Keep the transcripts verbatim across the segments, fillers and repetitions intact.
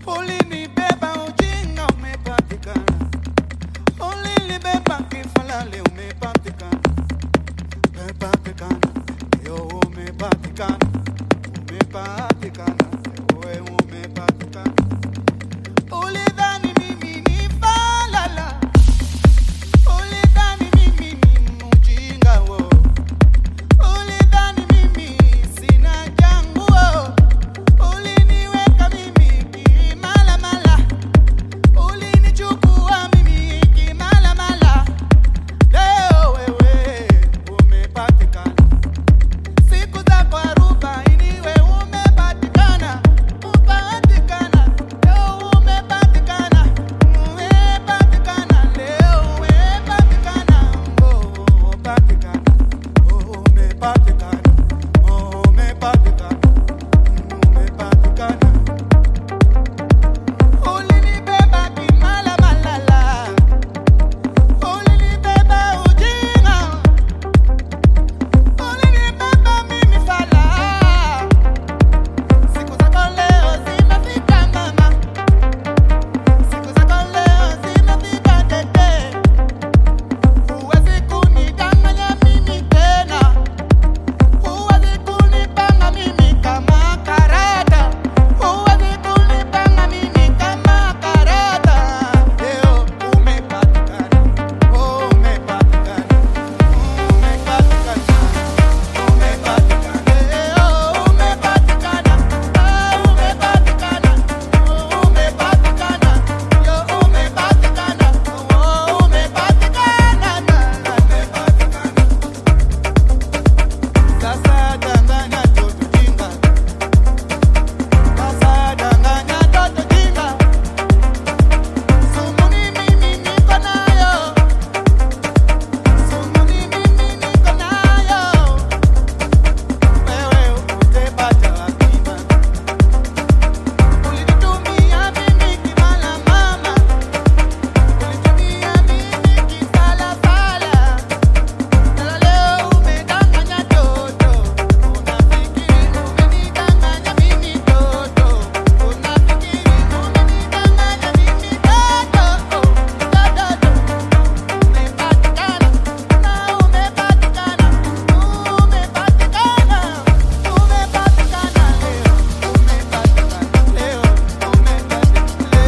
Ulinibeba ujinga umepatikana. Ulinibeba kifalale umepatikana. Umepatikana. Yo umepatikana. Umepatikana. Wewe umepatikana. Ulidhani mimi ni falala. Ulidhani mimi ni mjinga wo. Ulidhani mimi sina jangu wo. Uliniweka mimi kimala mala. Ulinichukua mimi kimala mala. Leo wewe umepatikana. Siku zako arobaini wewe umepatikana. Umepatikana. Leo umepatikana. Umepatikana. Leo umepatikana. Oh, umepatikana. Oh, umepatikana. Oh, umepatikana. Umepatikana. Ulinibeba kimala malala. Ulinibeba ujinga. Ulinibeba mimi fala. Siku zako leo zimefika mama. Siku zako leo zimefika tete. Huwezi kunidanganya mimi tena. Huwezi kunipanga mimi kama karata. Huwezi kunipanga mimi kama karata. Leo umepatikana. Oh, umepatikana. Umepatikana. Umepatikana. Leo umepatikana. Ah, umepatikana. Oh, umepatikana. Yo umepatikana. Oh, umepatikana. Umepatikana. Sasa danganya toto jinga. Sasa danganya toto jinga. Sumuni mimi niko nayo. Sumuni mimi niko nayo. Wewe utapata wapi mama? Ulinitumia mimi kimala mama. Ulinitumia mimi kifala fala. Na leo umedanganya toto. Unafikiri umenidanganya mimi toto. Unafikiri umenidanganya mimi toto. Toto. Umepatikana. Na umepatikana. Umepatikana. Umepatikana leo. Umepatikana leo. Umepatikana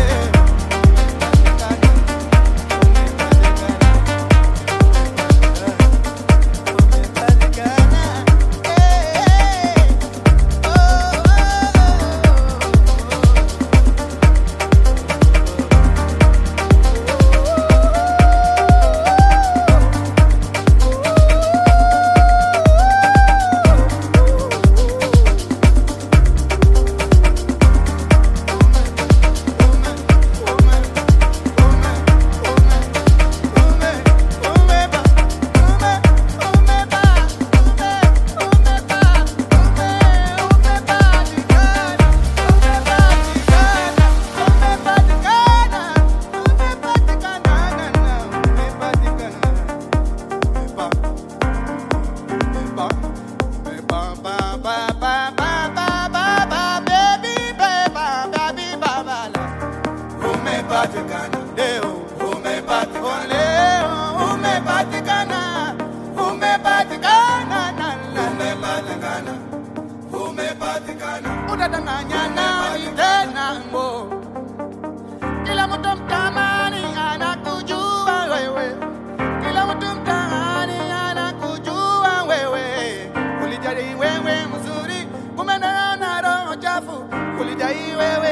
Umepatikana leo, umepatikana leo, umepatikana, umepatikana na umepatikana, umepatikana. Unadanganya nani tena mo? Kila mtu mtamani anakujua wewe. Kila mtu mtamani anakujua wewe. Ulijali wewe mzuri, kumbe na roho chafu. Ulijali wewe